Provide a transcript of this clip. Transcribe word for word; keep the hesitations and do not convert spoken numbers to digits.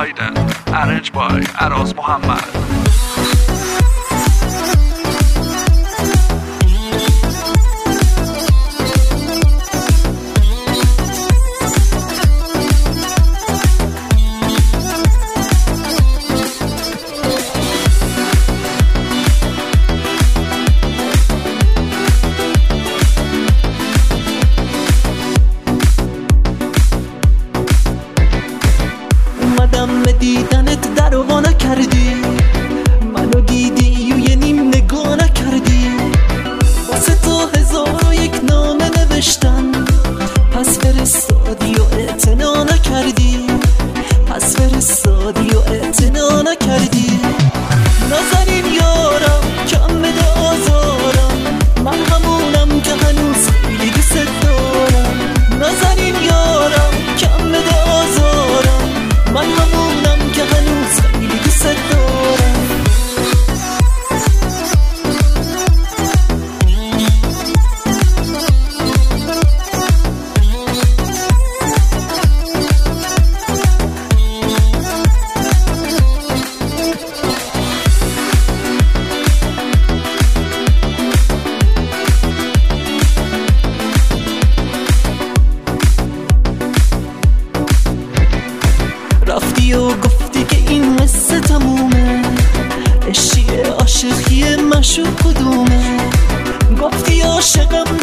Hayden, arranged by Araz Muhammad. اومدم به دیدنت در و وا نکردی، منو دیدی و یه نیم نگاه نکردی. واسه تو هزار و یک نامه نوشتن، پس فرستادی و اعتنا نکردی، پس فرستادی و اعتنا نکردی. نازنین یارم کم بده آزارم، من همونم که هنوز خیلی دوست دارم. نازنین یارم کم بده آزارم، من همونم که هنوز خیلی دوست دارم. رفتی و گفتی که این قصه تمومه، عشقی عاشقی مشو کدومه. گفتی عاشقم